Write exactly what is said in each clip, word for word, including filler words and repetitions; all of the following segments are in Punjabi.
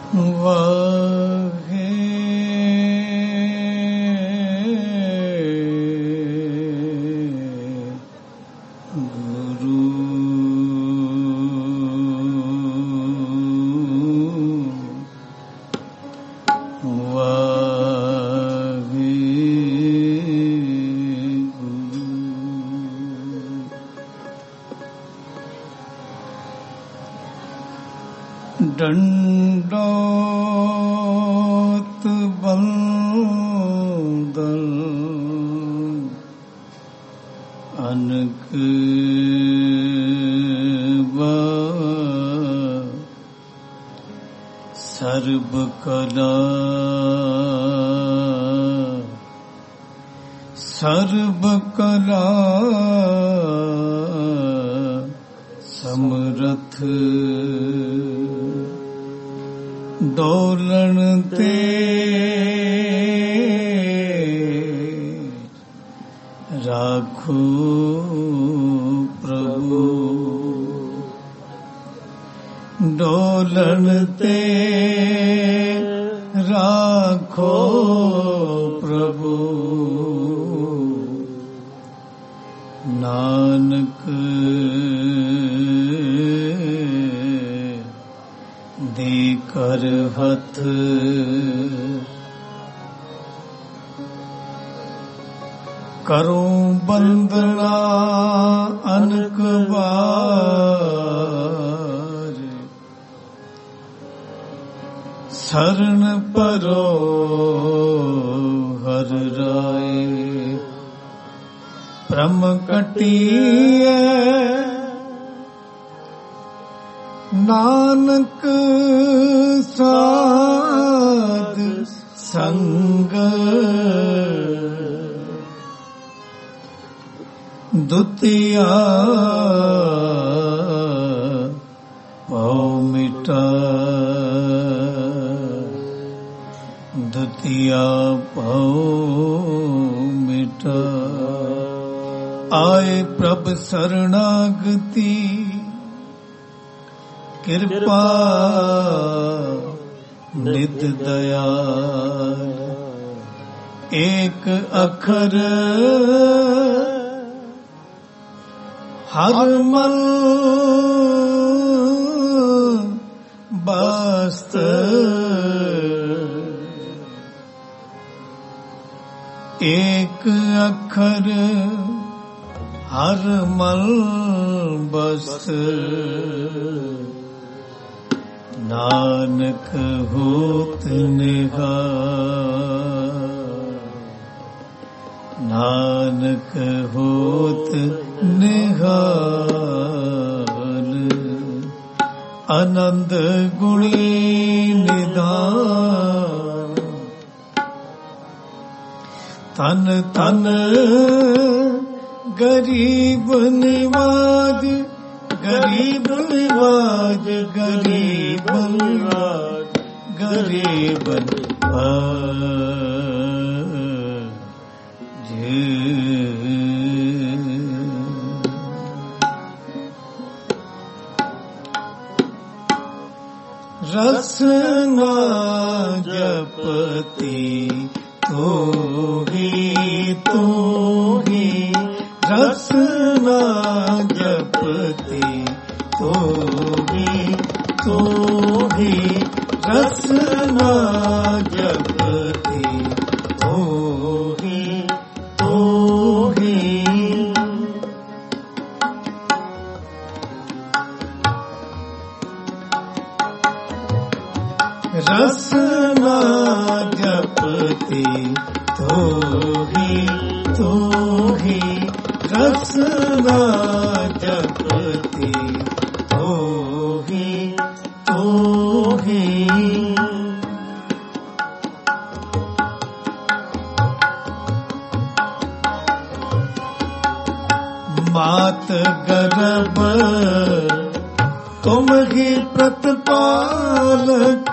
ਵਾਹੇ ਗੁਰੂ ਵਾਹੇ ਗੁਰੂ ਡੰਡੋਤ ਬੰਦਲ ਅਨਕ ਬਾ ਸਰਬ ਕਲਾ ਸਰਬ ਕਲਾ ਸਮਰਥ ਡੋਲਣ ਤੇ ਰਾਖੋ ਪ੍ਰਭੂ ਡੋਲਣ ਤੇ ਰਾਖੋ ਪ੍ਰਭੂ ਨਾਨਕ ਦੇ ਕਰ ਹੱਥ ਕਰੋ ਬੰਦਨਾ ਅਨਕ ਬਾਰ ਸਰਣ ਪਰੋ ਹਰ ਰਾਏ ਪ੍ਰਮ ਕਟੀਐ ਨਾਨਕ ਸਾਧ ਸੰਗ ਦੁਤੀਆ ਭਉ ਮਿਟਾ ਦੁਤੀਆ ਭਉ ਮਿਟਾ ਆਏ ਪ੍ਰਭ ਸਰਣਾਗਤੀ ਕਿਰਪਾ ਨਿਤ ਦਇਆਲ ਏਕ ਅੱਖਰ ਹਰ ਮਨ ਬਸਤ ਏਕ ਅੱਖਰ ਹਰ ਮਨ ਬਸਤ ਨਾਨਕ ਹੋਤ ਨਿਹਾਲ ਨਾਨਕ ਹੋਤ ਨਿਹਾਲ ਆਨੰਦ ਗੁਣੀ ਨਿਧਾਨ ਤਨ ਤਨ ਗਰੀਬ ਨਿਵਾਜ ਗਰੀਬ ਨਿਵਾਜ ਗਰੀਬ ਨਿਵਾਜ ਗਰੀਬ ਨਿਵਾਜ ਰਸਨਾ ਜਪਤੀ ਤੋ ਹੀ ਤੋ ਹੀ ਰਸਨਾ ਜਪਤੀ ਤੋ ਹੀ ਤੋ ਹੀ ਰਸਨਾ ਜਪਤੀ ਤੋ ਹੀ ਤੋ ਹੀ ਰਸਨਾ ਜਪਤੀ ਤੋ ਹੀ ਤੋ ਹੀ ਰਸਨਾ ਜਪਤੀ ਤੋ ਹੀ ਤੋ ਹੀ ਮਾਤ ਗਰਭ ਤੁਮ ਹੀ ਪ੍ਰਤਪਾਲਕ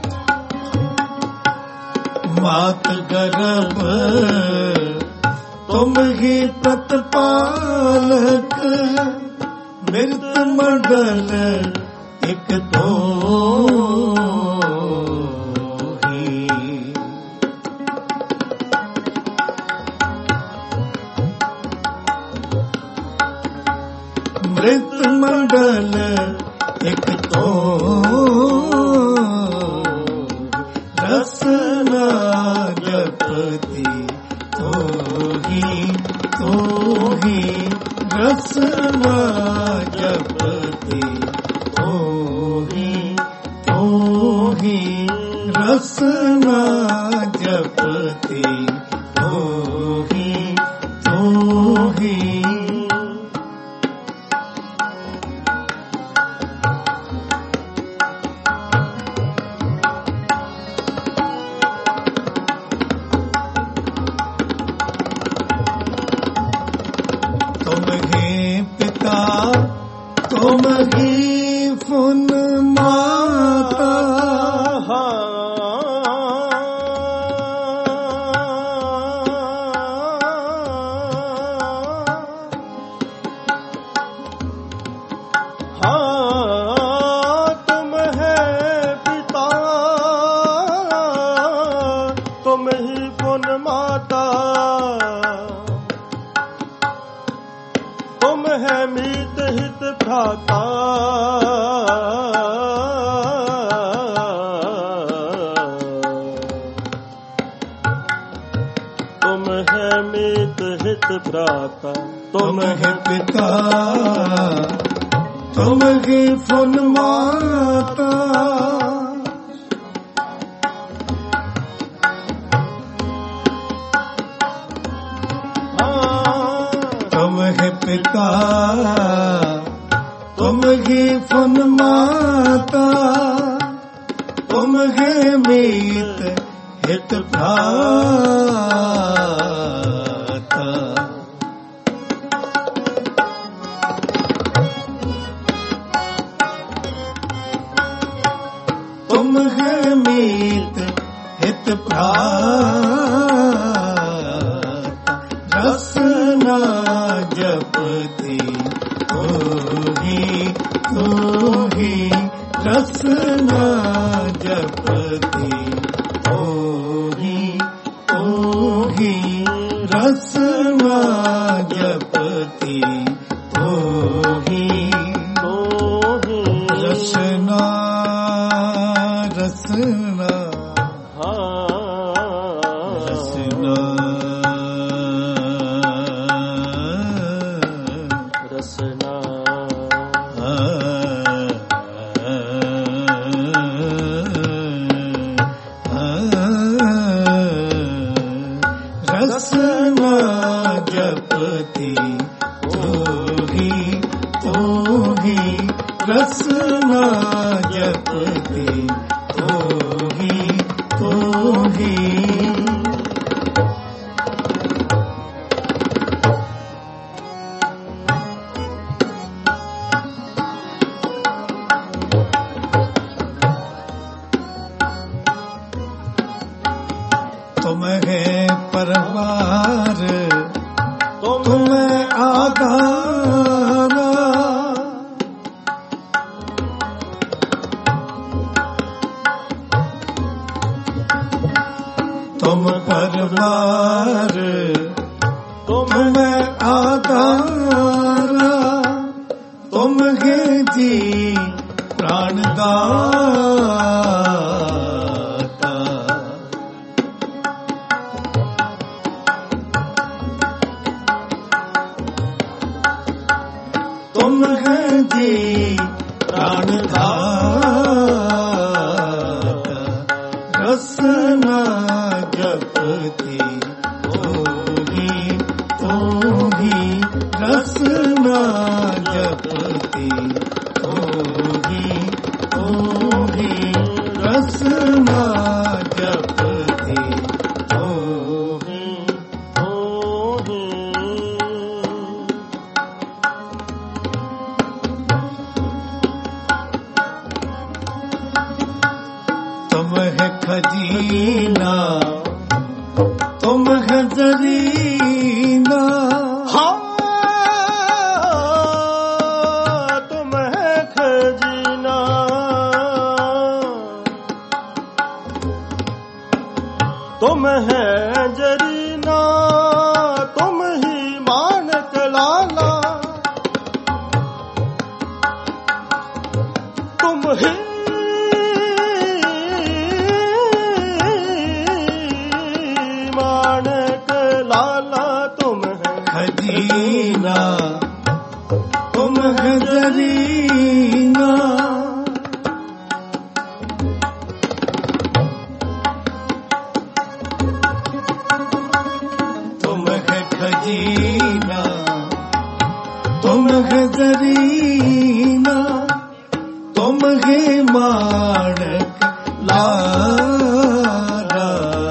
ਮਾਤ ਗਰਭ तुम ही प्रतिपालक मृत मंडल एक तो ही। मृत मंडल एक तो रसना जपती तो ही तो ही रसना जपती तो ही तो ही रसना जपती तो ही तो ही। तुम ही पिता तुम ही फुन माता हाँ तुम है पिता तुम ही फुन माता तुम है मीत हित भ्राता तुम है मीत हित भ्राता तुम है पिता तुम ही फुन माता तुम है पिता तुम ही फुन माता तुम है मीत हित भ्राता। तुम है मीत हित भ्राता रसना जपती तो ही तो ही रसना जपती तो ही तो ही रसना जपती तो ही तो ही रसना रसना हाँ रसना रसना रसना जपती तो ही तो ही रसना जपती तो ही तो ही। तुम है परवार तुम आधारा तुम परवार तुम आधारा तुम है जी प्राणदाता। तुम है जी प्राणदाता रसना जपती तो ही तो ही रसना जपती तो ही तो ही रसना जपती तो ही तो ही तुम है खजीना तुम है जरीना है जरीना तुम ही मानक लाला, तुम ही मानक लाला, तुम है खजीना तुम है जरीना, तुम है खजीना तुम है जरीना, तुम है माणक लाला,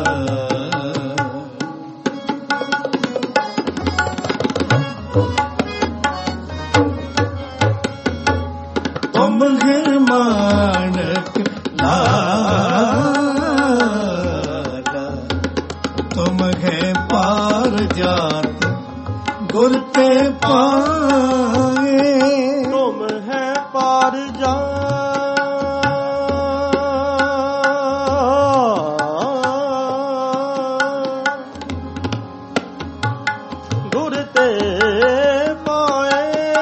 तुम है माणक लाला, तुम है पार जात गुर ते पाए, तुम है पार जा गुर ते पाए,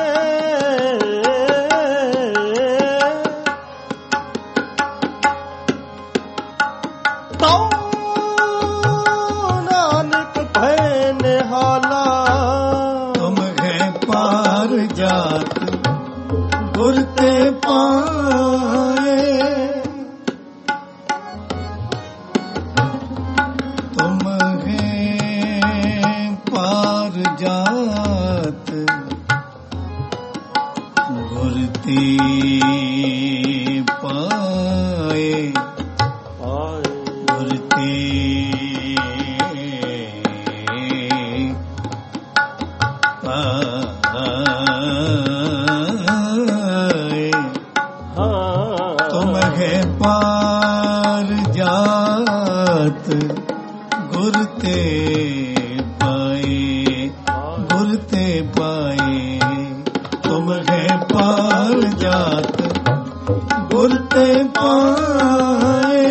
तो नानक भय निहाला, तुम है पार जात गुर ते पाए, तुम है पार जात गुर ते पाए, गुर ते पाए, तुम है पार जात गुर ते पाए, गुर ते पाए, तुम है पार जात गुर ते पाए,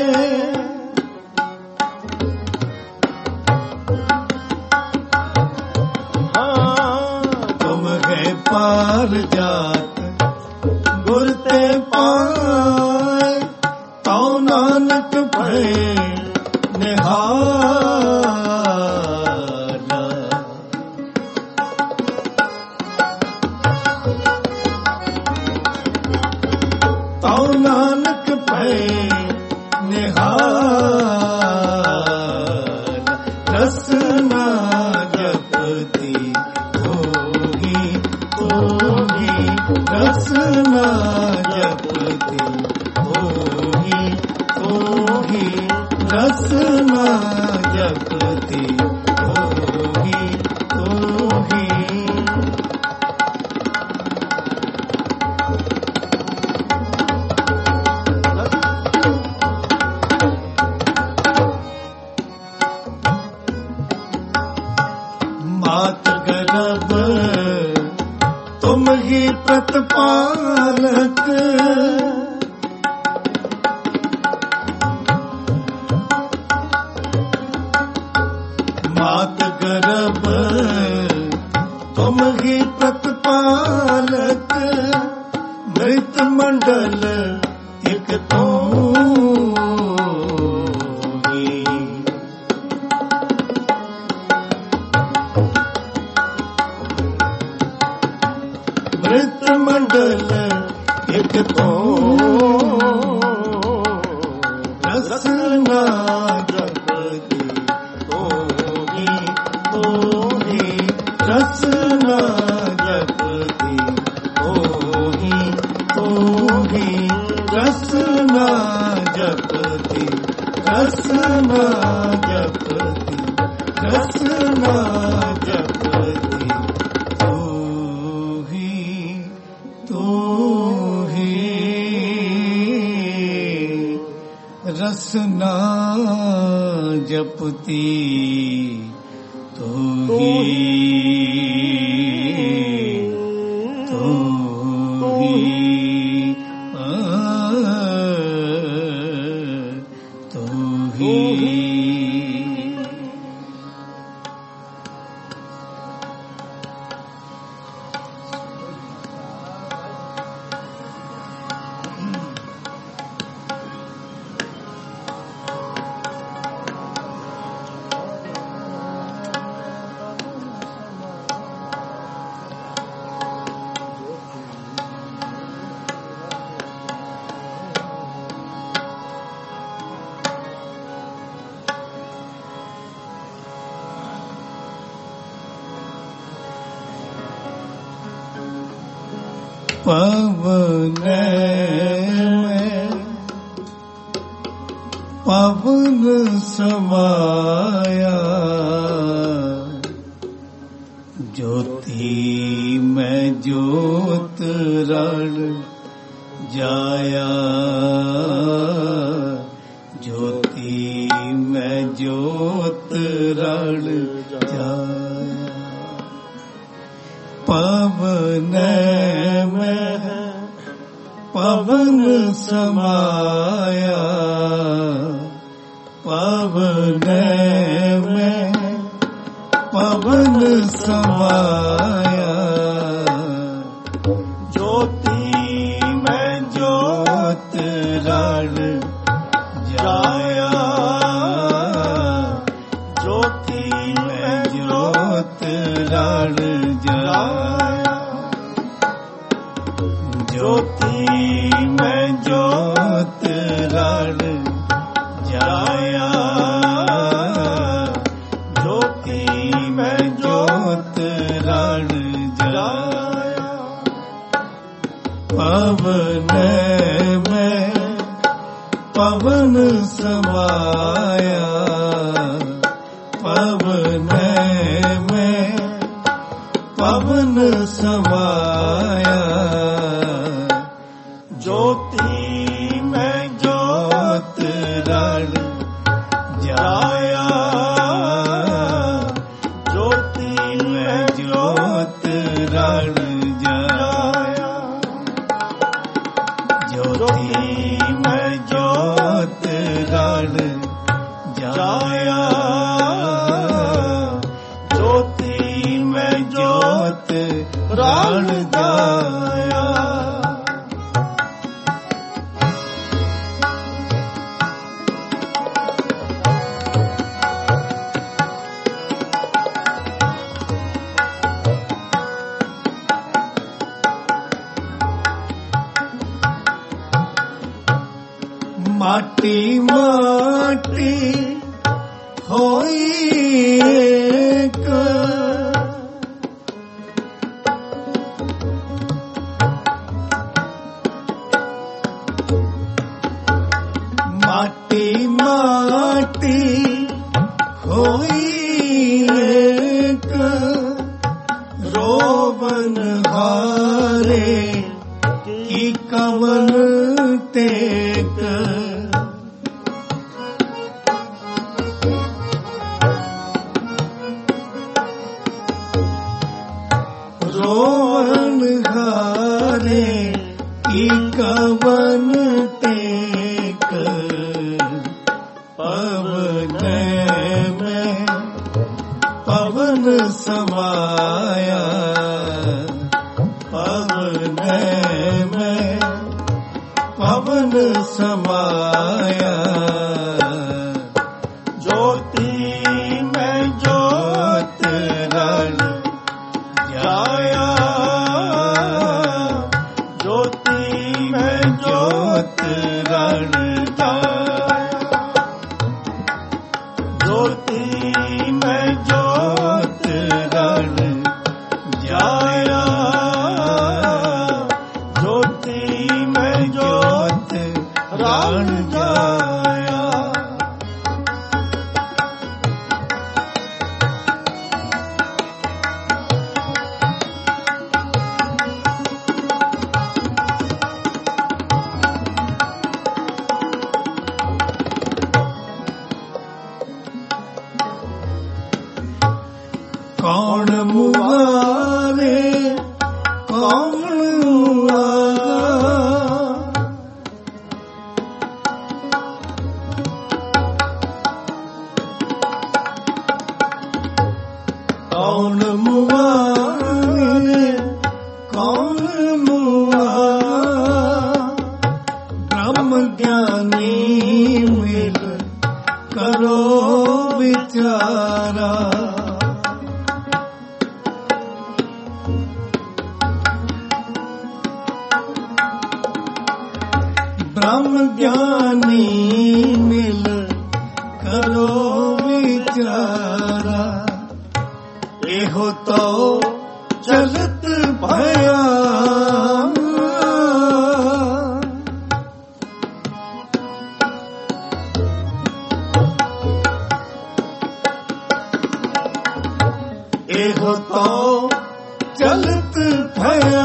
तुम है पार जात गुर ते पाए, तो नानक भय निहाला, तो नानक भय निहाला, रसना जपती होगी होगी, रसना जपती होगी होगी, रसना जपती होगी होगी, मात गर्भ तुम ही प्रतिपालक, मात गर्भ तुम ही प्रतिपालक, मृत मंडल एक तो मृत मंडल एक तो रसना जपती होगी होगी, रसना जपती होगी होगी, रसना जपती, रसना जपती, रसना जपती होगी तो ही, रसना जपती तो ही, तो ही, तो ही। पवन में पवन समाया, ज्योति में ज्योत रण जाया, ज्योति में ज्योत रण जाया। पवन में पवन समाया, पवन में पवन समाया, ज्योति में ज्योत रण जाया, ज्योति में ज्योत रण जाया, ज्योति में ज्योत रण जाया, ज्योति में ज्योत रण जाया। पवन में पवन समाया, पवन में पवन समाया, ज्योति में ज्योत रण जाया, ज्योति में ज्योत रण जाया, ज्योति में ज्योत रण जाया, ज्योति में ज्योत रण जाया। माटी माटी होई एक, माटी माटी होई एक, रोवन हारे की कवन टेक, रोवन हारे की कवन टेक, पवन में पवन समाया, पवन में पवन समाया, ज्योति में ज्योत रण जाया, ज्योति में ज्योत रण जाया, ज्योति में ज्योत रण जाया, ज्योति में ज्योत रण जाया। कौन मुआरे कौन मुआ, कौन मुआरे कौन मुआ, ब्रह्म ज्ञानी मिल करो विचारा, ब्रह्म ज्ञानी मिल करो विचारा, एहो तो चलत भया एहो तो चलत भया,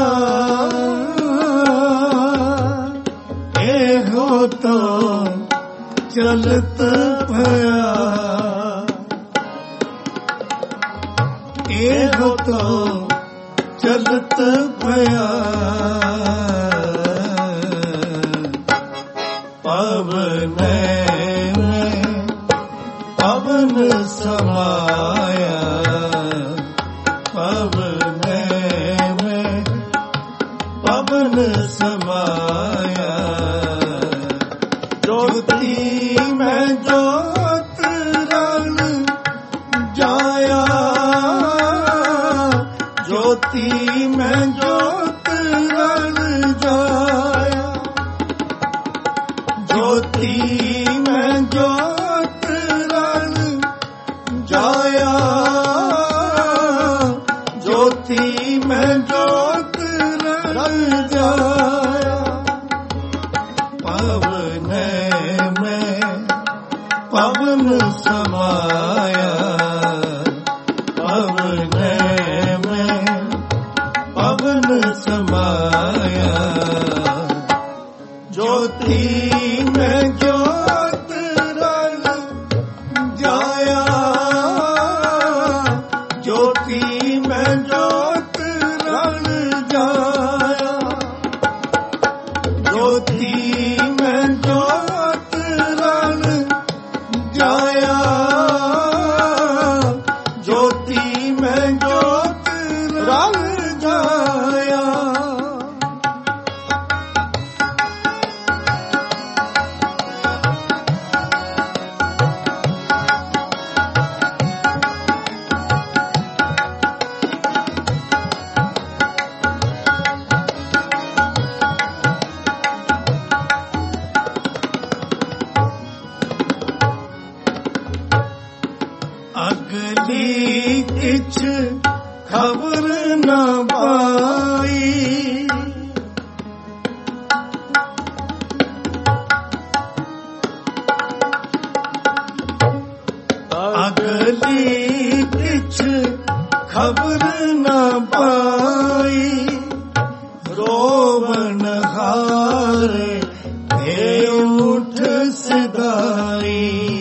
एहो तो चलत भया, एहो तो चलत भया। पवन में पवन समाया, पवन में पवन समाया। ज्योति में ज्योत रंग जाया, ज्योति में ज्योत रंग जाया, ज्योति में ज्योत रंग जाया, ज्योति में ज्योत रंग जाया। पवन में पवन समाया, पवन में पवन समाया। ज्योति में ज्योत रंग जाया, ज्योति में ज्योत रंग जाया, ज्योति में ज्योत रंग जाया, ज्योति में ज्योत रंग जाया। अगली किछ खबर न पाई, अगली किछ खबर न पाई। रोवन हारे हे उठ सिधाई,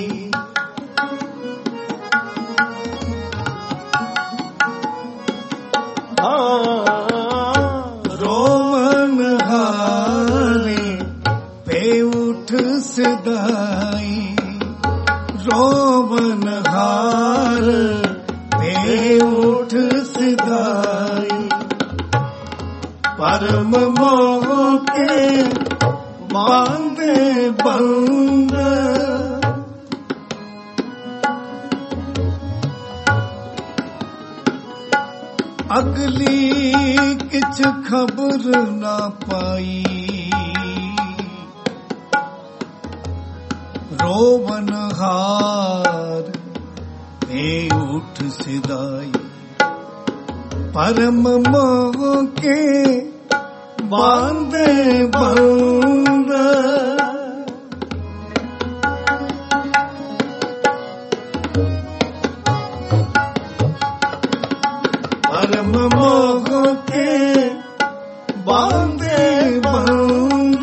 रोवन हारे पे उठ सिधाई, रोवन हार पे उठ सिधाई। परम मोह के बांधे बंद, अगली किछ खबर न पाई। रोवन हार पे उठ सिधाई, परम मोह के बांधे बंद। परम मोह के बांधे बंद,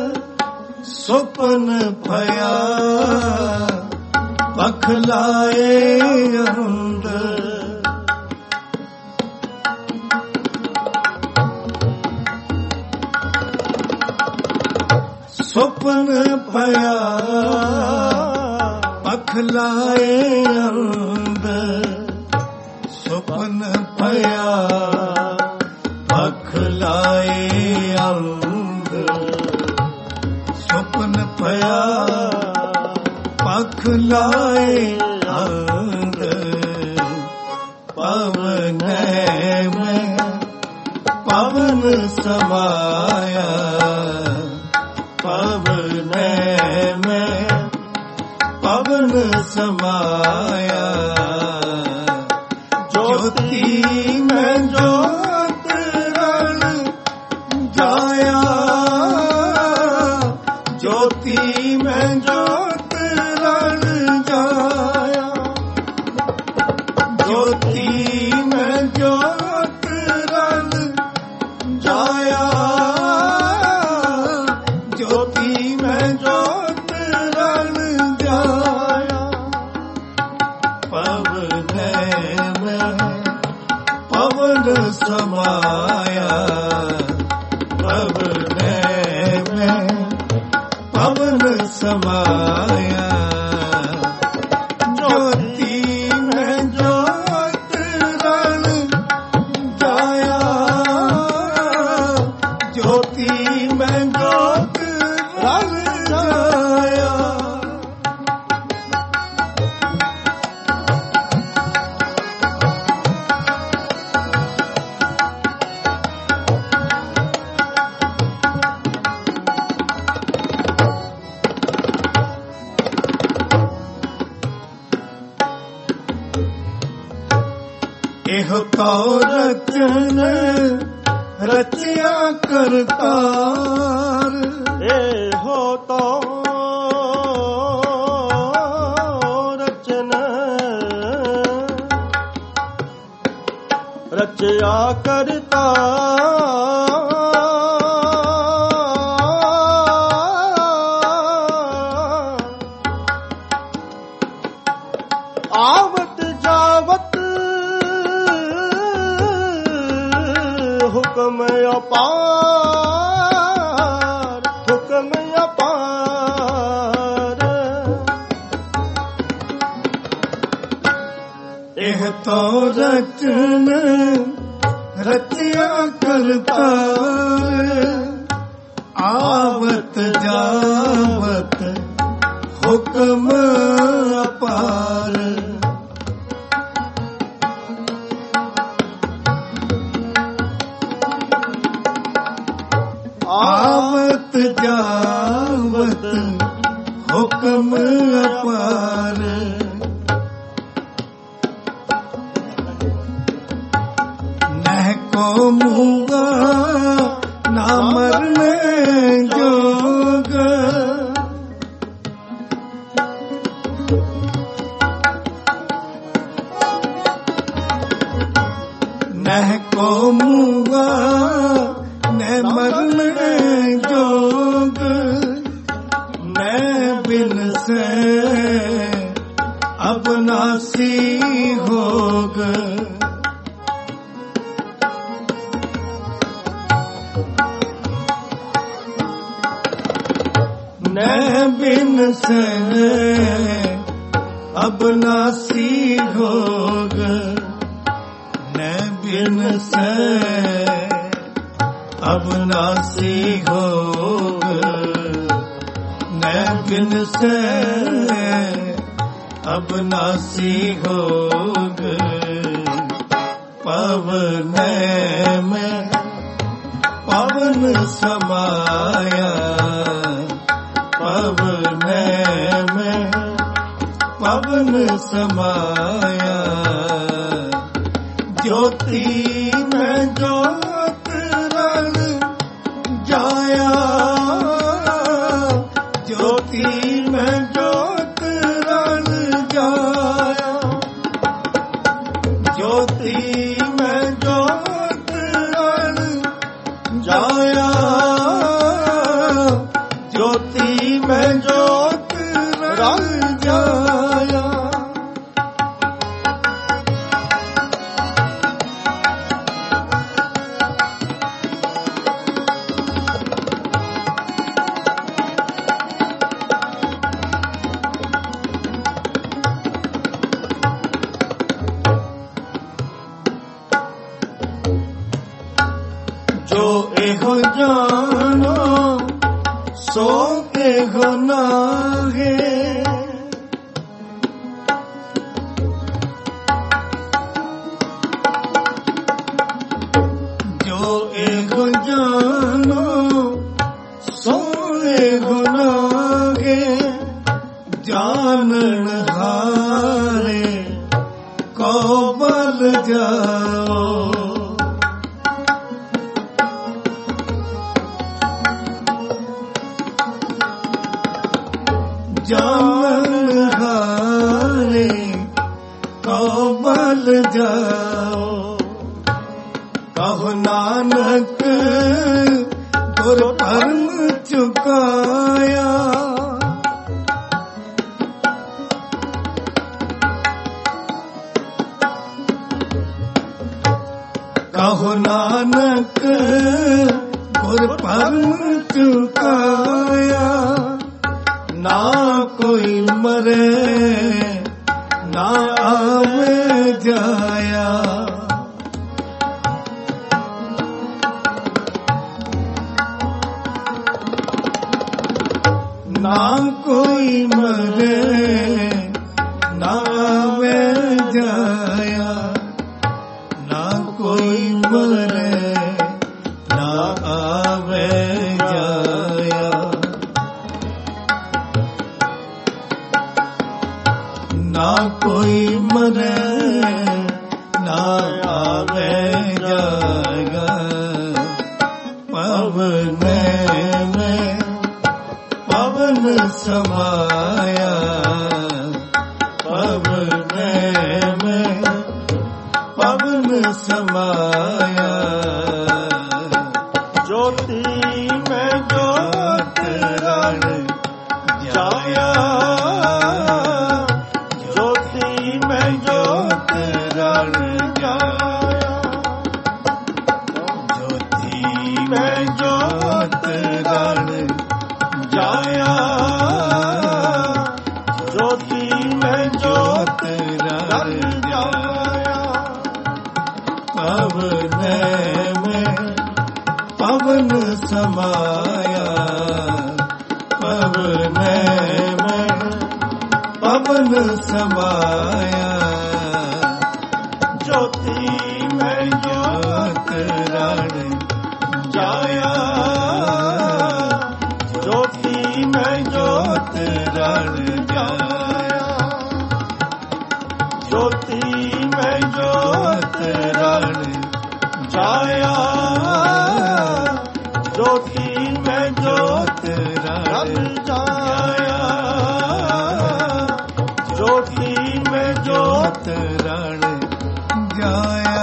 स्वप्न भया बखलाए अंध। स्वप्न भया बखलाए अंध, स्वप्न भया बखलाए अंध, स्वप्न भया बखलाए अंध। पवन में पवन समाया, पवन में पवन समाया। ज्योति में ज्योत रंग जाया, ज्योति में ज्योत रंग जाया, ज्योति में ज्योत रल जाया, ज्योति में ज्योत रल जाया। पवन में पवन समाया, पवन में पवन समाया। ज्योति में ज्योत रल जाया, ज्योति में ज्योत रल जाया। एह तो रचन रचिया करतार, एहो तो रचन रचया करता, आवत जावत हुक्म अपार, हुक्म अपार। एह तो रचन रचिया करतार, आवत जावत हुक्म अपार। आवत जावत हुक्म अपार। नह को मूंगा ना मरने जोग, नह को मूंगा न मरने जोग, मैं बिन से अब नासी होग। न बिन से अब नासी होग, न बिन से अब नासी होग, न बिन से अब नासी होग। पवन में पवन समाया, पवन में पवन समाया। ज्योति में ज्योत रल जाया, ज्योति में ज्योत रल जाया। ज्योति में ज्योत रल जाया, ज्योति में ज्योत रल जाया। जो एहो जानो सो एहो नाहे, जो एहो जानो सो एहो नाहे। जानन हारे को बल जाओ, जानन हारे को बल ਜਾਓ। ਕਹੋ ਨਾਨਕ ਗੁਰ ਭਰਮ ਚੁਕਾਇਆ। ਕਹੋ ਨਾਨਕ ਗੁਰ ਭਰਮ ਚੁਕਾਇਆ। ਨਾ ਕੋਈ ਮਰੇ ਨਾ ਆਵੇ ਜਾਇਆ। ਨਾ ਕੋਈ ਮਰੇ ਨਾ ਆਵੇ ਜਾਇਆ। ਨਾ ਕੋਈ ਮਰੇ ਨਾ ਆਵੇ ਜਾਇਆ। ਨਾ ਕੋਈ ਮਰੇ ਨਾ ਆਵੇ ਜਾਇਆ। ਪਵਨ ਮੈਂ ਪਵਨ ਸਮਾਇਆ। ਪਵਨ ਮੈਂ ਪਵਨ ਸਮਾਇਆ। ਜੋਤੀ ਮੈਂ ਜੋਤ ਰਣ ਜਾਇਆ। ਜੋਤੀ ਮੈਂ ਜੋਤ ਰਣ ਜਾਇਆ। ਜੋਤੀ ਮੈਂ ਜੋਤ ਰਣ ਜਾਇਆ। ਜੋਤੀ ਮੈਂ ਜੋਤ ਰਣ ਜਾਇਆ। ਪਵਨ ਮੈਂ ਪਵਨ ਸਮਾਇਆ। ਪਵਨ ਮੈਂ ਪਵਨ ਸਮਾਇਆ। ਜੋਤੀ ਮੈਂ ਜੋਤ ਰਣ ਜਾਇਆ। ਜੋਤੀ ਮੈਂ ਜੋਤ ਰਣ ਜਾਇਆ। ਜੋਤੀ ਮੈਂ ਜੋਤ ਰਣ ਜਾਇਆ। ਜੋਤੀ ਮੈਂ ਜੋਤ ਰਣ ਜਾਇਆ। ਜੋਤੀ ਮੈਂ ਜੋਤ ਰਣ ਜਾਇਆ।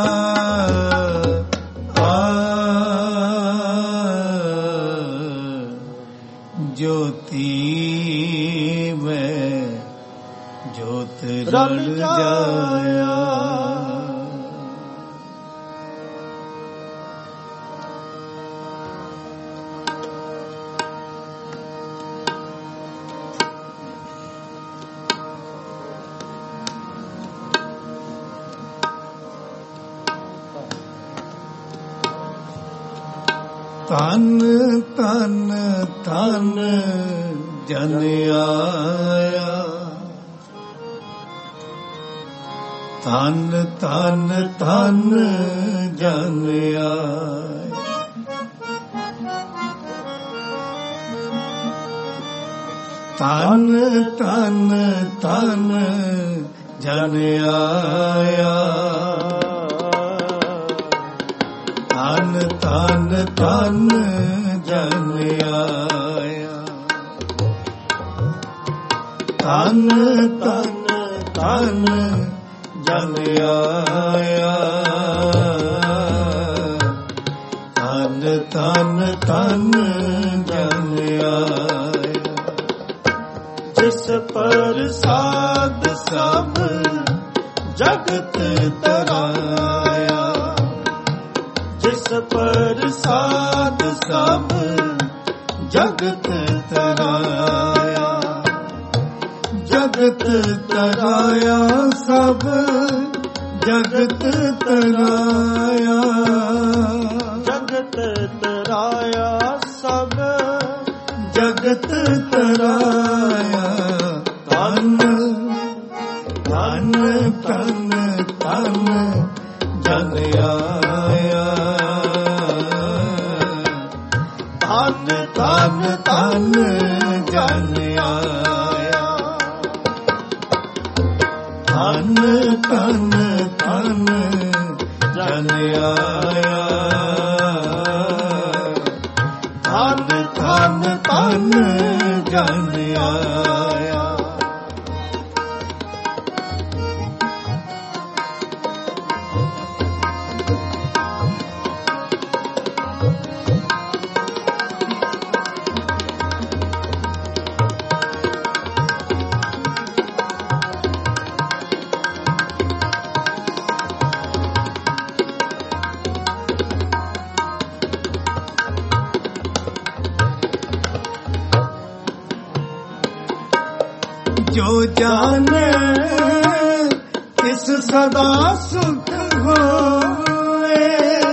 ਜੋਤੀ ਮੈਂ ਜੋਤ ਰਣ ਜਾਇਆ। ਤਨ ਤਨ ਤਨ ਜਨ ਆਇਆ। ਤਨ ਤਨ ਤਨ ਜਨ ਆਇਆ। ਤਨ ਤਨ ਤਨ ਜਨ ਆਇਆ। ਤਨ ਤਨ ਤਨ ਜਨ ਆਇਆ। ਤਨ ਤਨ ਤਨ ਜਨ ਆਇਆ। ਤਨ ਤਨ ਤਨ ਜਨ ਆਇਆ। ਜਿਸ ਪ੍ਰਸਾਦ ਸਭ ਜਗਤ ਤਰਾਇਆ। ਜਿਸ ਪ੍ਰਸਾਦ ਸਭ ਜਗਤ ਤਰਾਇਆ। ਜਗਤ ਤਰਾਇਆ ਸਭ ਜਗਤ ਤਰਾਇਆ। ਜਗਤ ਤਰਾਇਆ ਸਭ ਜਗਤ ਤਰਾਇਆ। ਧਨ ਧਨ ਧਨ ਧਨ ਜਨ ਆਇਆ। ਧਨ ਧਨ ਧਨ ਜਨ ਆਇਆ। ਧਨ ਧਨ ਧਨ ਜਨ ਆਇਆ। ਧਨ ਧਨ ਧਨ ਜਨ ਆਇਆ। ਜੋ ਜਾਣੇ ਤਿਸ ਸਦਾ ਸੁਖ ਹੋਏ।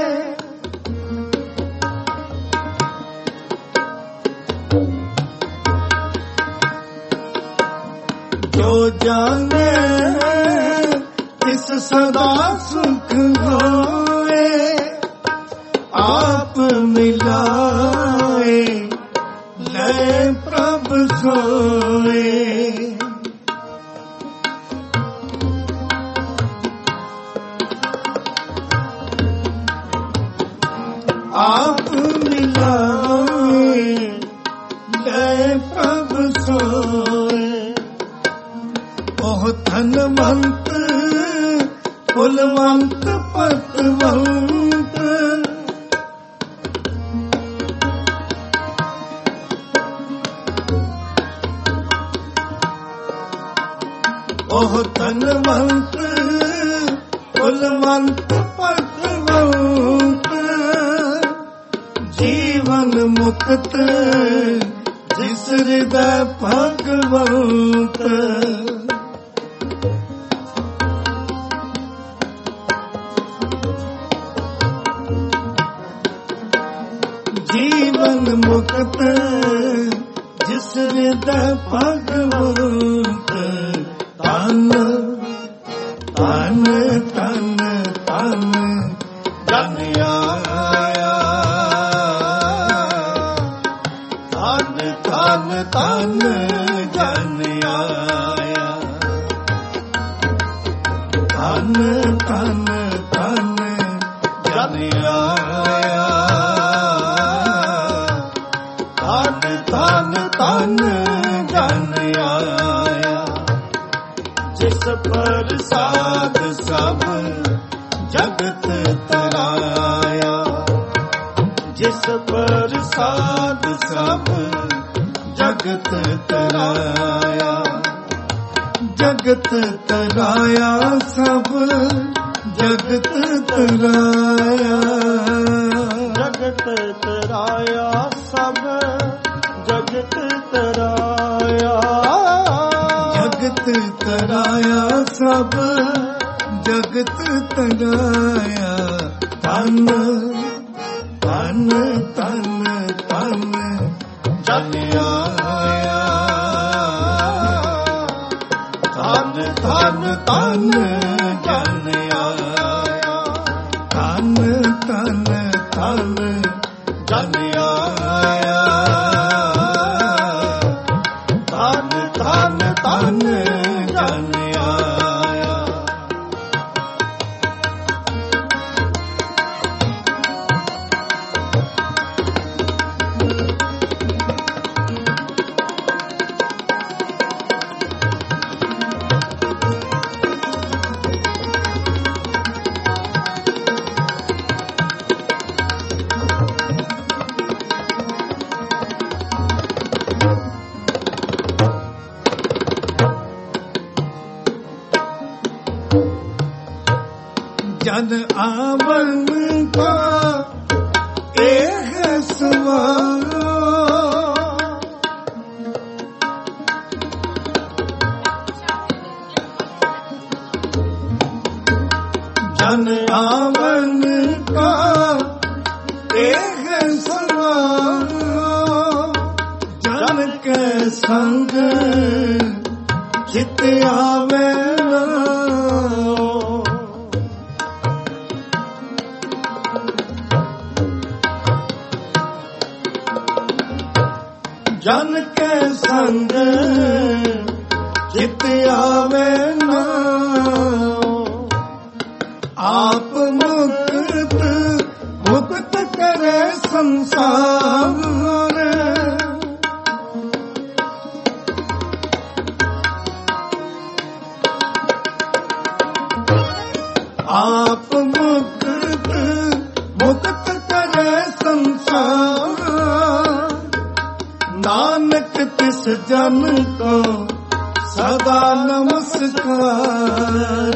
ਜੋ ਜਾਣੇ ਤਿਸ ਸਦਾ ਸੁਖ ਹੋਏ। ਆਪ ਮਿਲਾਏ ਲੈ ਪ੍ਰਭ ਸੋਏ। ਆਪ ਮਿਲਾਏ ਲੈ ਪ੍ਰਭ ਸੋਏ। ਉਹ ਧਨਵੰਤ ਕੁਲਵੰਤ ਪਤਵੰਤ। ਉਹ ਧਨਵੰਤ ਕੁਲਵੰਤ ਪਤਵੰਤ। ਜੀਵਨ ਮੁਕਤ ਜਿਸ ਹਿਰਦੈ ਭਗਵੰਤ। ਜੀਵਨ ਮੁਕਤ ਜਿਸ ਹਿਰਦੈ ਭਗਵੰਤ। ਤਨ ਤਨ ਤਨ ਤਨ ਜਨ ਆਇਆ। ਤਨ ਤਨ ਤਨ ਜਨ ਆਇਆ। ਤਨ ਤਨ ਤਨ ਜਨ ਆਇਆ। ਤਨ ਤਨ ਤਨ ਜਨ ਆਇਆ। ਜਿਸ ਪ੍ਰਸਾਦ ਸਭ ਜਗਤ ਤਰਾਇਆ। ਜਿਸ ਪ੍ਰਸਾਦ ਸਭ ਜਗਤ ਤਰਾਇਆ। ਜਗਤ ਤਰਾਇਆ ਸਭ ਜਗਤ ਤਰਾਇਆ। ਜਗਤ ਤਰਾਇਆ ਸਭ ਜਗਤ ਤਰਾਇਆ। ਜਗਤ ਤਰਾਇਆ ਸਭ ਜਗਤ ਤਰਾਇਆ। ਤਨ ਤਨ ਤਨ ਤਨ ਜਨ ਆਇਆ। ਤਨ ਤਨ ਤਨ ਜਨ ਆਇਆ। ਤਨ ਤਨ ਤਨ ਜਨ ਆਇਆ। ਤਨ ਤਨ ਤਨ ਜਨ ਆਇਆ। ਜਨ ਆਵਨ ਕਾ ਇਹ ਸਵਾਲ। ਜਨ ਆਵਨ ਕਾ ਇਹ ਸਵਾਲ। ਜਨ ਕੇ ਸੰਗ ਚਿਤ ਆਵੇ ਜਨ ਕੇ ਸੰਗ ਚਿਤ ਆਵੇ ਨਾ। ਆਪ ਮੁਕਤ ਮੁਕਤ ਕਰੇ ਸੰਸਾਰ। ਆਪ ਮੁਕਤ ਮੁਕਤ ਕਰੇ ਸੰਸਾਰ। ਨਾਨਕ ਤਿਸ ਜਨ ਕੋ ਸਦਾ ਨਮਸਕਾਰ।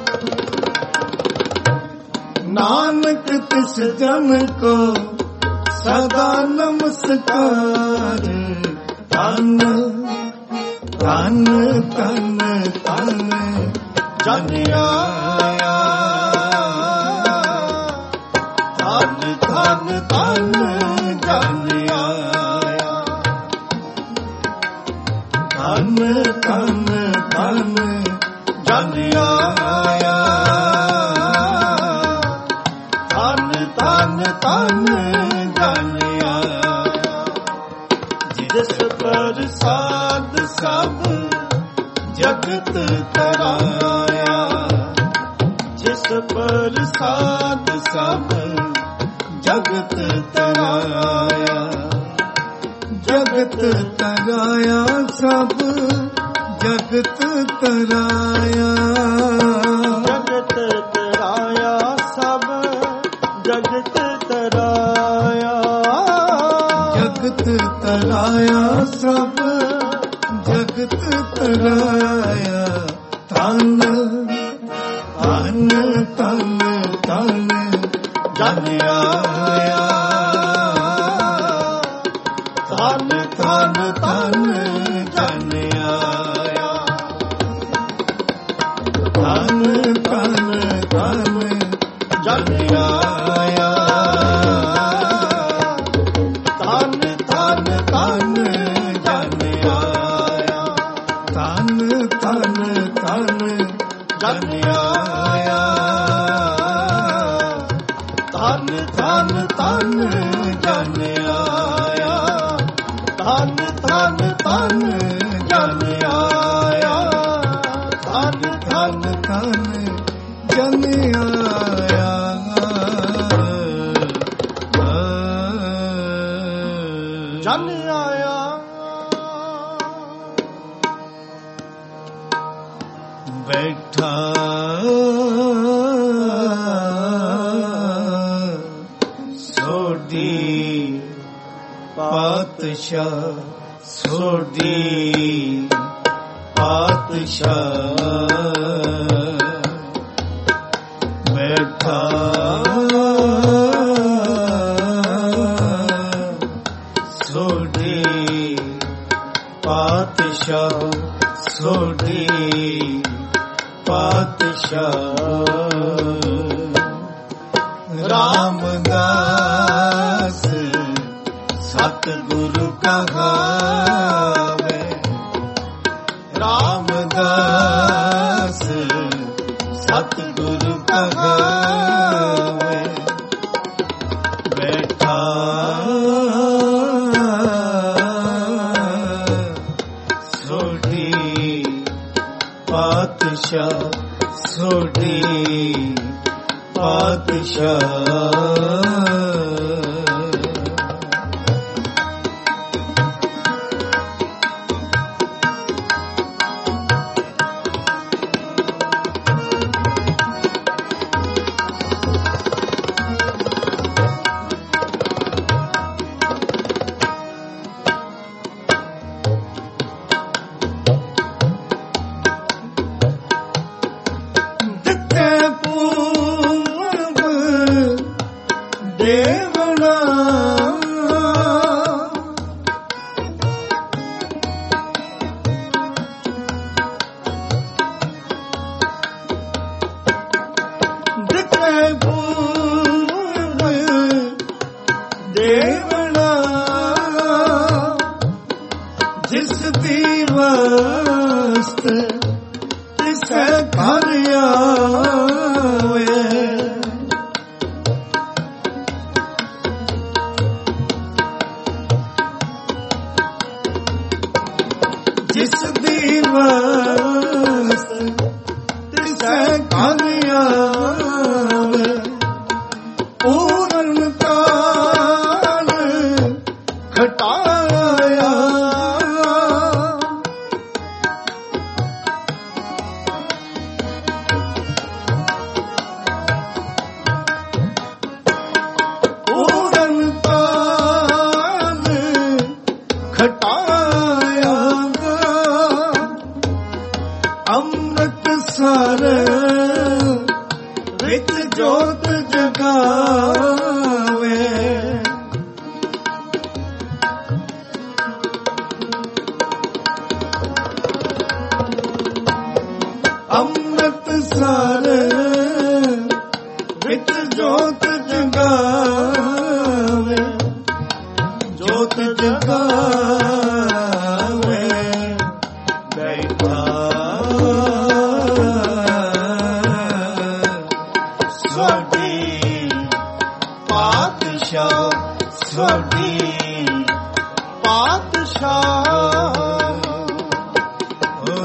ਨਾਨਕ ਤਿਸ ਜਨ ਕੋ ਸਦਾ ਨਮਸਕਾਰ। ਤਨ ਤਨ ਤਨ ਤਨ ਜਨ ਆਇਆ, ਤਨ ਤਨ ਤਨ ਜਨ ਆਇਆ, ਤਨ ਤਨ ਤਨ ਜਨ ਆਇਆ, ਤਨ ਤਨ ਤਨ ਜਨ ਆਇਆ। ਜਿਸ ਪ੍ਰਸਾਦ ਸਭ ਜਗਤ ਤਰਾਇਆ, ਜਿਸ ਪ੍ਰਸਾਦ ਸਭ ਜਗਤ ਤਰਾਇਆ, ਜਗਤ ਤਰਾਇਆ ਸਭ ਜਗਤ ਤਰਾਇਆ, ਜਗਤ ਤਰਾਇਆ ਸਭ ਜਗਤ ਤਰਾਇਆ, ਜਗਤ ਤਰਾਇਆ ਸਭ ਜਗਤ ਤਰਾਇਆ। ਤਨ ਤਨ ਤਨ ਤਨ ਜਨ ਆਇਆ, ਤਨ ਤਨ ਤਨ ਜਨ ਆਇਆ, ਤਨ ਤਨ ਤਨ ਜਨ ਆਇਆ, ਤਨ ਤਨ ਤਨ ਜਨ ਆਇਆ, ਤਨ ਤਨ ਤਨ ਜਨ ਆਇਆ, ਤਨ ਤਨ ਤਨ ਜਨ ਆਇਆ, ਤਨ ਤਨ ਤਨ ਜਨ ਆਇਆ, ਤਨ ਤਨ ਤਨ ਜਨ ਆਇਆ। ਜਨ ਆਇਆ। ਬੈਠਾ ਸੋਢੀ ਪਾਤਸ਼ਾਹ, ਸੋਢੀ ਪਾਤਸ਼ਾਹ, ਬੈਠਾ ਸੋਢੀ ਪਾਤਸ਼ਾਹ, ਸੋਢੀ ਪਾਤਸ਼ਾਹ। ਰਾਮਦਾਸ ਸਤਿਗੁਰੂ ਕਹਾਵੇ, ਰਾਮਦਾਸ ਸਤਿਗੁਰੂ ਕਹਾਵੇ, ਬੈਠਾ ਸੋਢੀ ਪਾਤਸ਼ਾਹ, ਸੋਢੀ ਪਾਤਸ਼ਾਹ।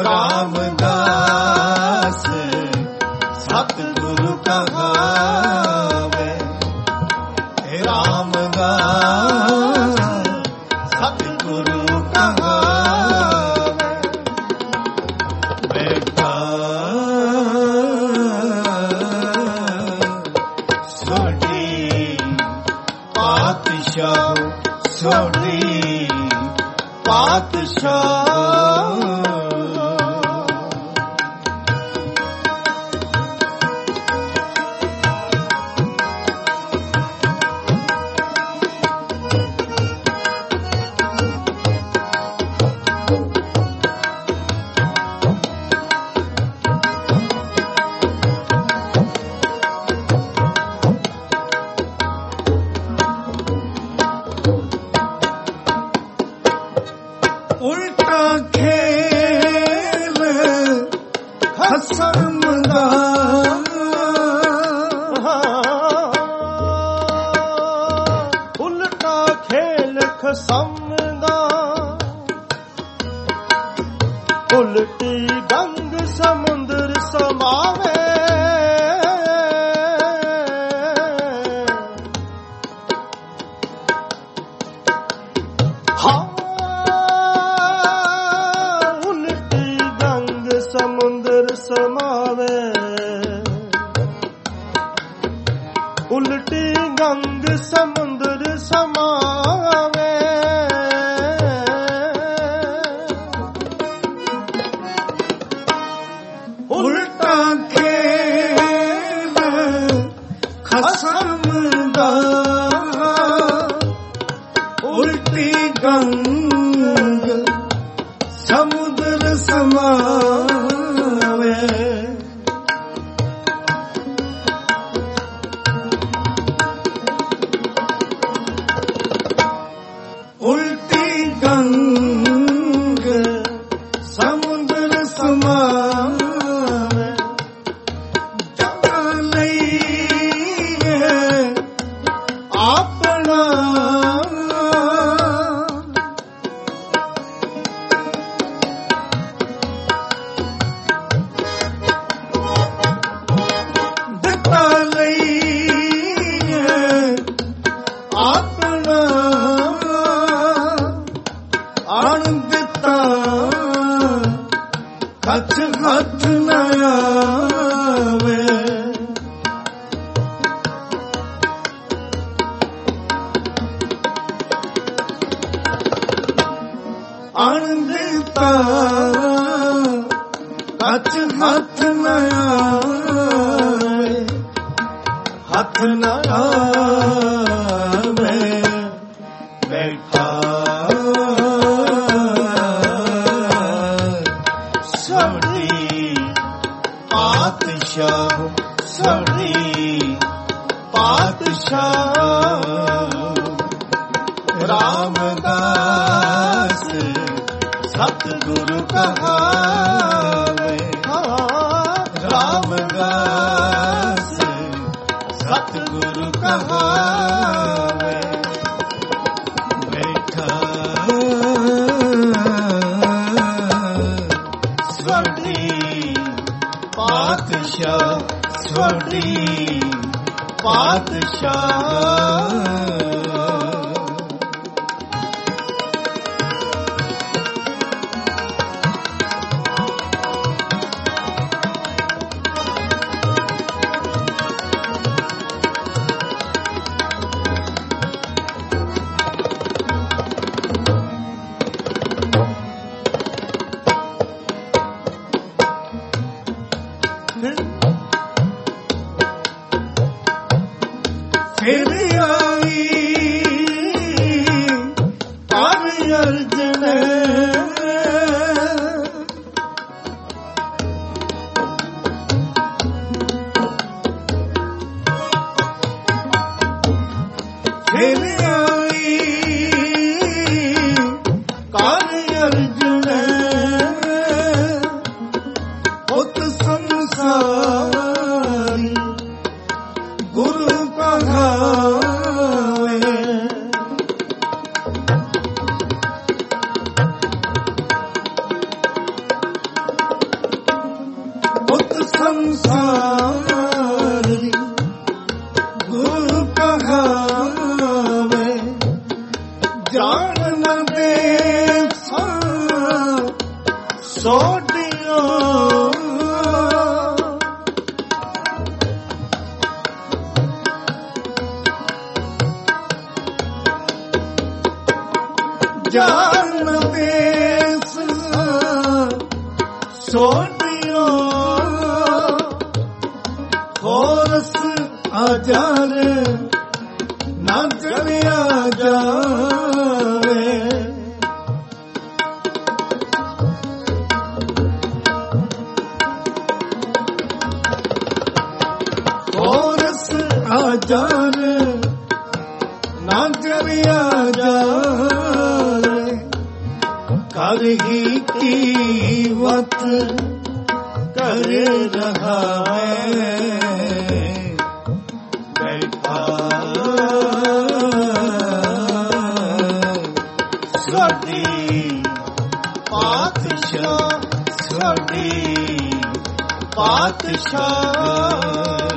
ਰਾਮਦਾਸ ਸਤਿਗੁਰੂ ਕਹਾਵੇ। ਰਾਮਦਾਸ ਸਤਿਗੁਰੂ ਕਹਾਵੇ। ਬੈਠਾ ਸੋਢੀ ਪਾਤਸ਼ਾਹ ਸੋਢੀ ਪਾਤਸ਼ਾਹ। ਉਲਟਾ ਖੇਲ ਖਸਮ ਦਾ ਉਲਟਾ ਖੇਲ ਖਸਮ ਦਾ ਉਲਟੀ ਗੰਗ ਸਮੁੰਦਰ ਸਮਾਵੇ। ਸਮੁੰਦਰ ਸਮਾਵੇ ਉਲਟੀ ਗੰਗ ਸਮੁੰਦਰ ਸਮਾਵੇ। ਉਲਟਾ ਖੇਲ ਖਸਮ ਦਾ ਉਲਟੀ ਗੰਗ ਸਮੁੰਦਰ ਸਮਾਵੇ। ਉਲਟੀ ਗੰਗ ਸਮੁੰਦਰ ਸਮਾਵੇ। ਜਗ ਲਈਏ ਆਪਣਾ ਆਪਣਾ ਅਣ ਦਿੱਤਾ ਕੱਛ ਹੱਥ ਨ ਆਵੇ। ਅਣ ਦਿੱਤਾ ਕੱਛ ਹੱਥ ਨ ਆਵੇ। ਹੱਥ ਨ ਆਵੇ। ਬੈਠਾ ਸੋਢੀ ਪਾਤਸ਼ਾਹ ਸੋਢੀ ਪਾਤਸ਼ਾਹ। ਰਾਮਦਾਸ ਸਤਿਗੁਰੂ ਕਹਾਵੇ। ਰਾਮਦਾਸ ਸਤਿਗੁਰੂ ਕਹਾਵੇ। ਬੈਠਾ ਸੋਢੀ ਪਾਤਸ਼ਾਹ ਸੋਢੀ ਪਾਤਸ਼ਾਹ। ਫਿਰ ਆਈ जगत संसारी गुरु कहावे जान न दे सोटियो जान देश सोटियो खोरस आजार ना चलिया जावे खोरस आजार ना चलिया जावे कर ही कीमत करे रहा है बैठा साडी पातशाह साडी पातशाह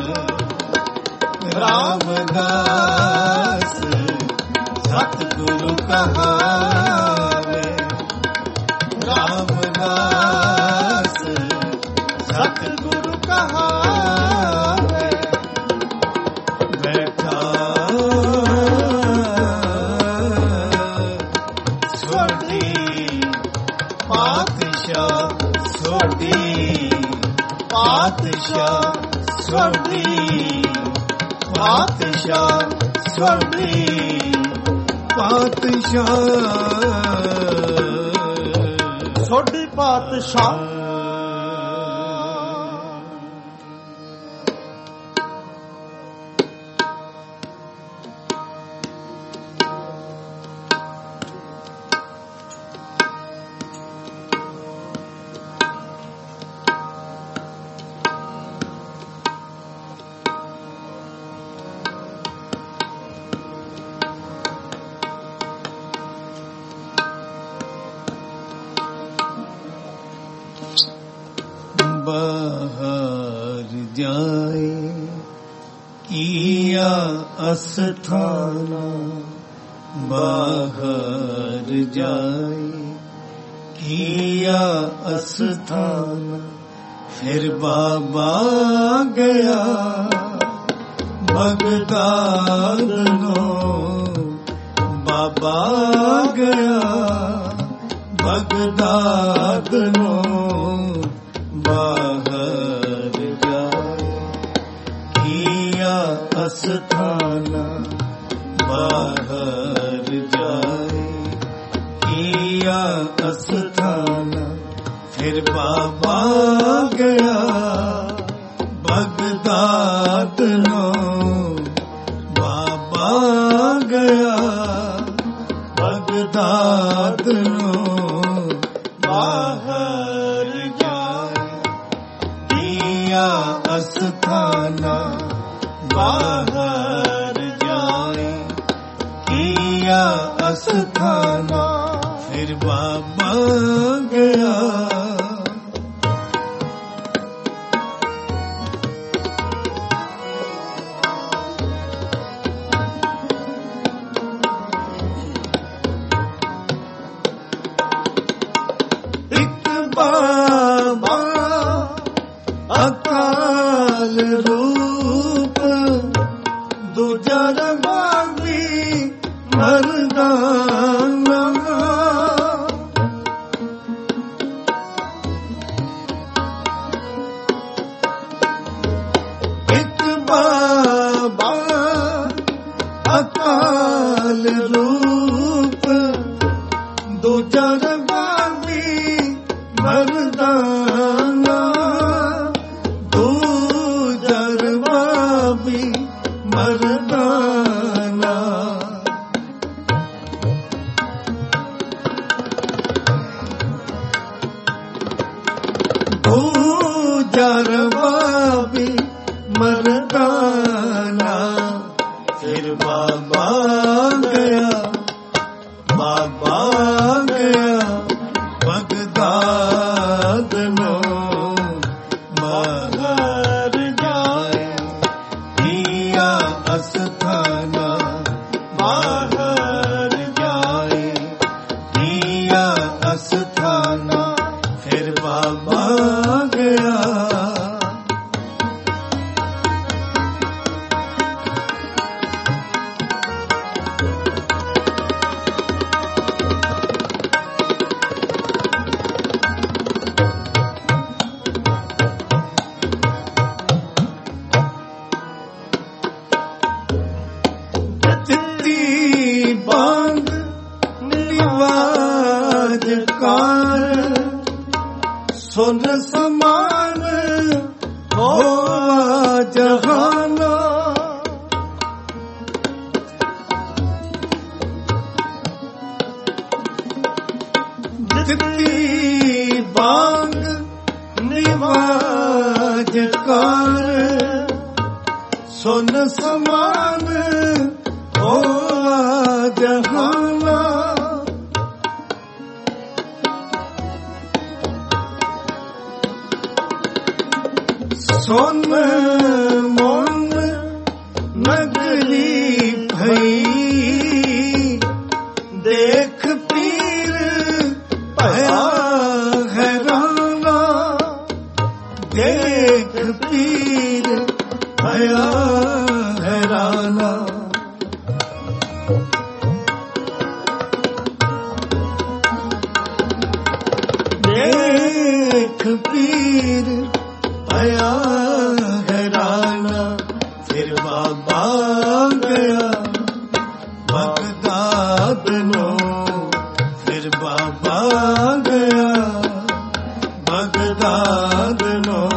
रामदास सतगुरु कहावे रामदास सतगुरु कहावे बैठा सोडी पातशाह सोडी पातशाह सोडी पातशाह सोडी पातशाह सोडी पातशाह बाहर जाए किया अस्थाना बाहर जाए किया अस्थाना फिर बाबा गया बगदाद नो बाबा गया बगदाद नो बाहर जाए किया अस्थाना बाहर जाए किया अस्थाना फिर बाबा गया बगदाद नो बाबा गया बगदाद नो बाहर अस्थाना बाहर जाए किया अस्थाना फिर बाबा गया एक बाबा अकाल रूप दूजा रबावी मर्दाना एक बाबा अकाल रूप दूजा रबावी मर्दाना मर्दाना दूजर बाबी मर्दाना फिर बाबा गया बाबा गया बगदाद नो ਬਾਬਾ ਗਿਆ। ਸੁਨ ਸਮਾਨ ਹੋਵਾ ਜਹਾਨਾ, ਦਿੱਤੀ ਬਾਂਗ ਨਿਵਾਜ ਕਾਰ, ਸੁਨ ਸਮਾਨ ਹੋਵਾ ਜਹਾਨਾ। ਸੁਨ ਮਨ ਨਗਰੀ ਭਈ, ਦੇਖ ਪੀਰ ਭਇਆ ਹੈਰਾਨਾ, ਦੇਖ ਪੀਰ ਭਇਆ ਹੈਰਾਨਾ। ਦੇਖ ਪੀਰ ਭਇਆ ਹੈਰਾਨਾ, ਫਿਰ ਬਾਬਾ ਗਿਆ ਬਗਦਾਦ ਨੂੰ, ਫਿਰ ਬਾਬਾ ਗਿਆ ਬਗਦਾਦ ਨੂੰ।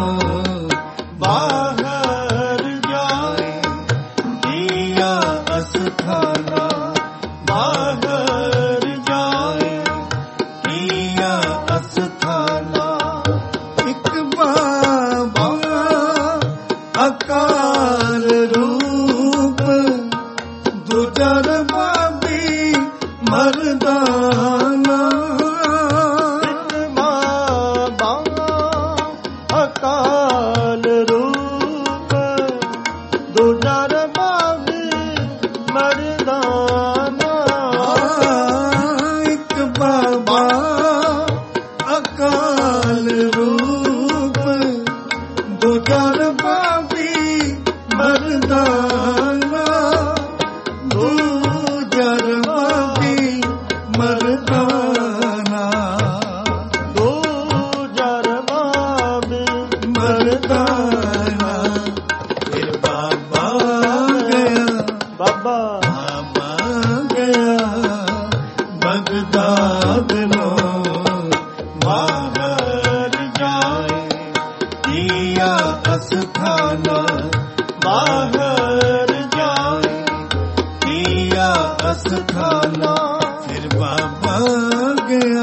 ਬਾਹਰ ਜਾਏ ਦੀਆ ਅਸਥਾਨਾ, ਬਾਹਰ ਜਾਏ ਦੀਆ ਅਸਥਾਨਾ। ਇੱਕ ਬਾਬਾ ਅਕਾਲ ਰੂਪ, ਦੂਜਾ ਬਾਬੀ ਮਰਦਾਨਾ। ਇੱਕ ਬਾਬਾ ਅਕਾਲ ਰੂਪ, ਦੂਜਾ ਬਾਬੀ ਮਰਦਾਨਾ। ਇੱਕ ਬਾਬਾ ਅਕਾਲ ਰੂਪ, ਦੂਜਾ ਬਾਬੀ ਮਰਦਾਨਾ, ਦੂਜਾ ਬਾਬੀ ਮਰਦਾਨਾ, ਦੂਜਾ ਬਾਬੀ ਮਰਦਾਨਾ। ਫਿਰ ਬਾਬਾ ਗਿਆ ਬਾਬਾ ਬਾਬਾ ਗਿਆ ਬਗਦਾਦ ਨੂੰ, ਬਾਹਰ ਜਾਏ ਦੀਆ ਅਸਥਾਨਾ, ਬਾਹਰ ਜਾਏ ਦੀਆ ਅਸਥਾਨਾ। ਫਿਰ ਬਾਬਾ ਗਿਆ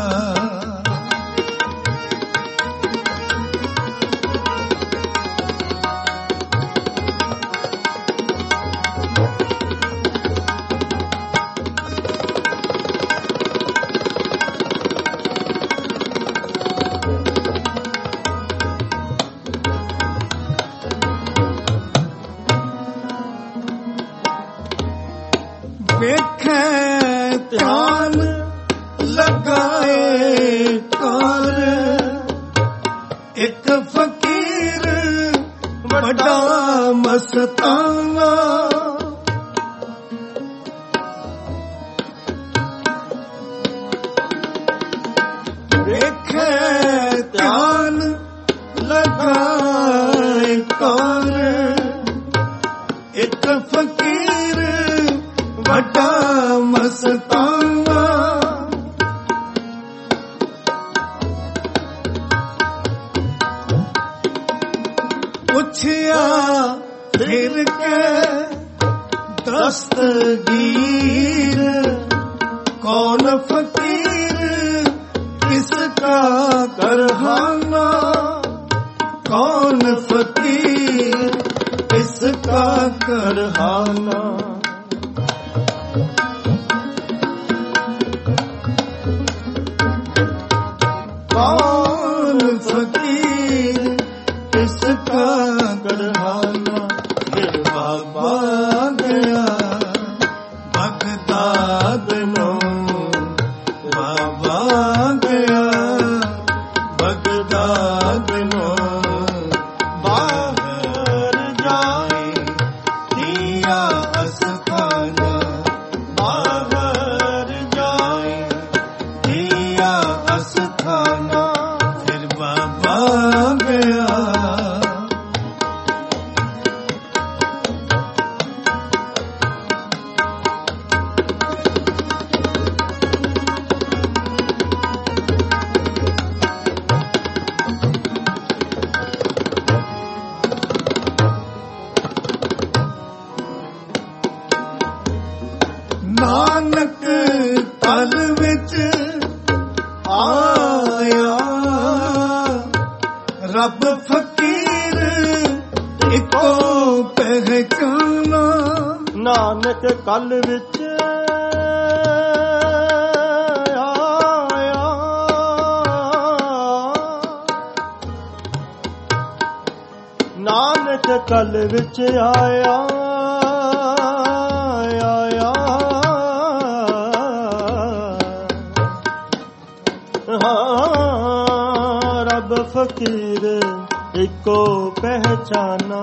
ਵੇਖੇ ਧਿਆਨ ਲਗਾਏ ਕਾਰ, ਇੱਕ ਫਕੀਰ ਵੱਡਾ ਮਸਤਾਨਾ। ਵੇਖੇ ਧਿਆਨ ਲਗਾਏ ਕਾਰ, ਇੱਕ ਫਕੀਰ ਵੱਡਾ ਮਸਤਾਨਾ। ਪੁੱਛਿਆ ਫਿਰ ਕੇ ਦਸਤਗੀਰ, ਕੌਣ ਫਕੀਰ ਕਿਸਕਾ ਕਰਹਾਨਾ, ਕੌਣ ਫਕੀਰ ਕਿਸਕਾ ਕਰਹਾਨਾ। कौन फकीर किसका करहाना। फिर बाबा गया बगदाद नो, बाबा गया ਰੱਬ ਫਕੀਰ ਇੱਕੋ ਪਹਿਚਾਨਾ। ਨਾਨਕ ਕਲ ਵਿੱਚ ਆਇਆ, ਨਾਨਕ ਕਲ ਵਿੱਚ ਆਇਆ ਆਇਆ। ਹਾਂ ਰੱਬ ਫਕੀਰ ਇੱਕੋ ਪਹਿਚਾਨਾ।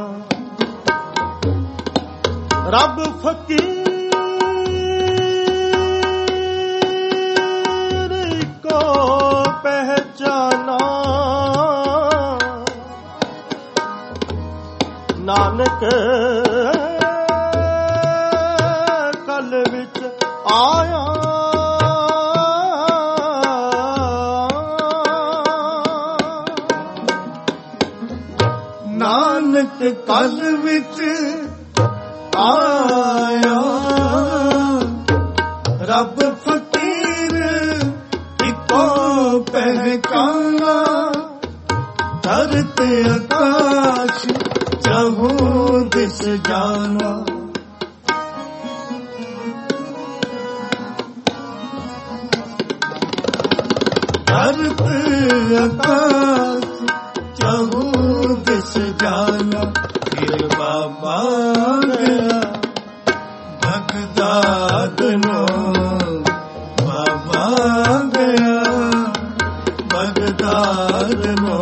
ਰੱਬ ਫਕੀਰ ਇੱਕੋ ਪਹਿਚਾਨਾ। ਨਾਨਕ ਕਲ ਵਿੱਚ ਆਇਆ, ਨਾਨਕ ਕਲ ਵਿੱਚ ਆਇਆ। ਰੱਬ ਫਕੀਰ ਇੱਕੋ ਪਹਿਚਾਨਾ। ਧਰਤ ਆਕਾਸ਼ ਚਹੂ ਦਿਸ ਜਾਨਾ। ਧਰਤ ਆਕਾਸ਼ ਚਹੂ ਦਿਸ ਜਾਨਾ। ਫਿਰ ਬਾਬਾ ਗਿਆ ਬਗਦਾਦ ਨੂੰ, ਬਾਬਾ ਗਿਆ ਬਗਦਾਦ ਨੂੰ।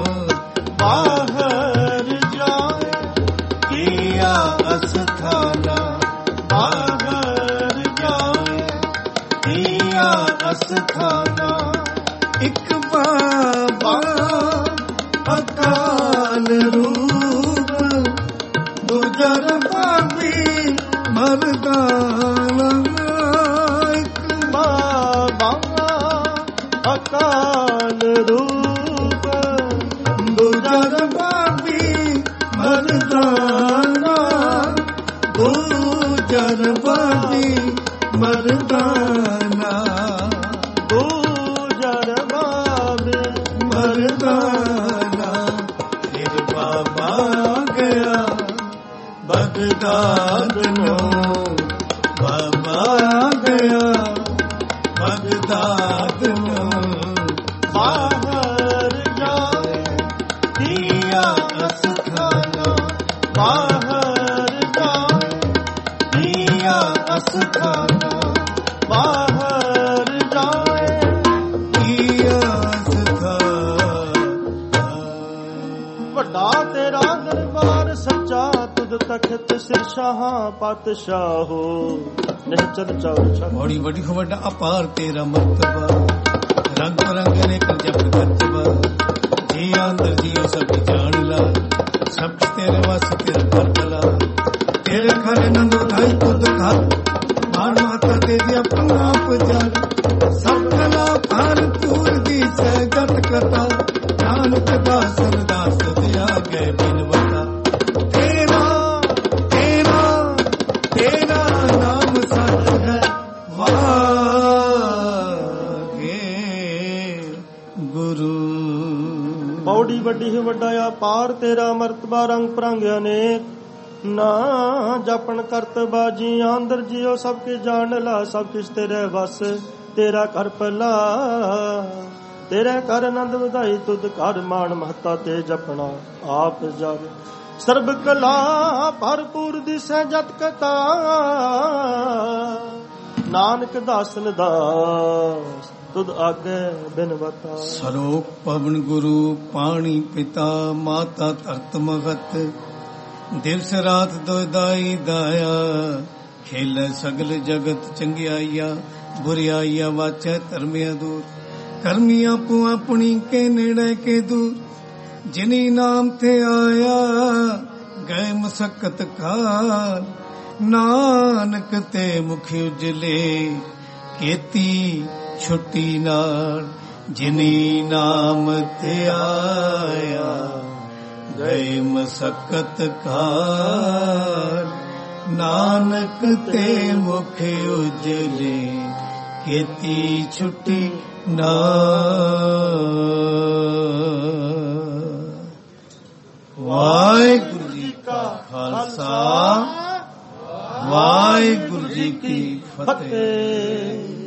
ਬਾਹਰ ਜਾਏ ਕੀਆ ਅਸਥਾਨਾ, ਬਾਹਰ ਜਾਏ ਕੀਆ ਅਸਥਾਨਾ। ਇੱਕ ਬਾਬਾ ਅਕਾਲ ਰੂਪ, ਦੂਜਾ ਬਾਬੀ ਮਰਦਾਨਾ। ਇੱਕ ਬਾਬਾ ਅਕਾਲ ਰੂਪ, ਦੂਜਾ ਬਾਬੀ ਮਰਦਾਨਾ। ਦੂਜਾ ਬਾਬੀ ਮਰਦਾਨਾ। ਦੂਜਾ ਬਾਬੀ ਮਰਦਾਨਾ। ਫਿਰ ਬਾਬਾ ਗਿਆ ਬਗਦਾਦ ਨੂੰ, ਬਾਬਾ ਗਿਆ ਬਗਦਾਦ ਨੂੰ। ਬਾਹਰ ਜਾਏ ਕੀਆ ਅਸਥਾਨਾ, ਬਾਹਰ ਜਾਏ ਕੀਆ ਅਸਥਾਨਾ। ਬਾਹਰ ਜਾਏ ਕੀਆ ਅਸਥਾਨਾ। ਵੱਡਾ ਤੇਰਾ ਦਰਬਾਰ ਸੱਚਾ, ਤੁਧ ਤਖਤ ਸਿਰ ਸ਼ਾਹਾਂ ਪਾਤਸ਼ਾਹੋ। ਨਿਹਚਲ ਚਾਉ ਛਾ ਬੜੀ ਵੱਡੀ ਵੱਡਾ ਅਪਾਰ ਤੇਰਾ ਮਰਤਬਾ। ਰੰਗ ਰੰਗ ਨੇ ਕਰ ਜਪਤ ਕਰਤਬਾ। ਜੀ ਅੰਦਰ ਜੀਓ ਸਭ ਜਾਣ ਲਾ, ਸਭ ਤੇਰੇ ਵਾਸ ਤੇਰਾ ਕਰਤਲਾ। ਤੇਰੇ ਘਰ ਨੰਦ ਧਾਈ ਤੁਧ ਘਰ, ਮਾਨ ਮਾਤਾ ਦੇ ਦੀ ਆਪਣਾ ਆਪ ਜਾਣ। ਸਭ ਕਲਾ ਭਰਪੂਰ ਦੀ ਸਹਿਜਤ ਕਥਾ, ਨਾਨਕ ਦਾਸ ਅਰਦਾਸ ਦਿਆ ਗਏ ਬਿਨਵਤਾ। ਤੇਰਾ ਤੇਰਾ ਤੇਰਾ ਨਾਮ ਸਤ ਹੈ ਵਾਗੇ ਗੁਰੂ। ਪੌੜੀ ਵੱਡੀ ਵੱਡਾ ਅਪਾਰ ਤੇਰਾ ਮਰਤਬਾ, ਰੰਗ ਪਰੰਗ ਅਨੇਕ। ਨਾ ਜਪਣ ਕਰਤਬਾ ਜੀ ਅੰਦਰ ਜੀਓ ਸਭ ਕੇ ਜਾਣ ਲਾ। ਸਭ ਕਿਸ ਤੇਰੇ ਵਸ ਤੇਰਾ ਕਰ ਭਲਾ। ਤੇਰੇ ਕਰ ਆਨੰਦ ਵਧਾਈ ਤੁਧ ਘਰ ਮਾਣ ਮਹਤਾ ਤੇ ਜਪਣਾ ਆਪ ਜਾਵੇ। ਸਰਬ ਕਲਾ ਭਰਪੂਰ ਦਿਸੈ ਜਤ ਕਥਾ। ਨਾਨਕ ਦਾਸਨ ਦਾਸ ਤੁਧ ਆਗੇ ਬਿਨਵਤਾ। ਸਲੋਕ ਪਵਨ ਗੁਰੂ ਪਾਣੀ ਪਿਤਾ, ਮਾਤਾ ਧਰਤ ਮਗਤ। ਦਿਵਸ ਰਾਤ ਦੋਇਦਾਈ ਦਾਇਆ, ਖੇਲੇ ਸਗਲ ਜਗਤ। ਚੰਗਿਆਈਆ ਬੁਰਿਆਈਆ ਵਾਚੈ ਧਰਮਿਆ ਦੂਰ। ਕਰਮੀਆਂ ਪੂ ਆਪਣੀ ਕੇ ਨੇੜੇ ਕੇ ਦੂਰ। ਜਿਨੀ ਨਾਮ ਤੇ ਆਇਆ ਗਏ ਮਸਕਤ ਖਾਰ। ਨਾਨਕ ਤੇ ਮੁਖ ਉਜਲੇ ਕੀਤੀ ਛੁੱਟੀ ਨਾਲ। ਜਿਨੀ ਨਾਮ ਤੇ ਆਇਆ ਗਏ ਮਸਕਤ ਖਾਰ। ਨਾਨਕ ਤੇ ਮੁਖ ਉਜਲੇ ਕੀਤੀ ਛੁੱਟੀ ਨਾਲ। ਵਾਹਿਗੁਰੂ ਜੀ ਕਾ ਖਾਲਸਾ, ਵਾਹਿਗੁਰੂ ਜੀ ਕੀ ਫਤਿਹ।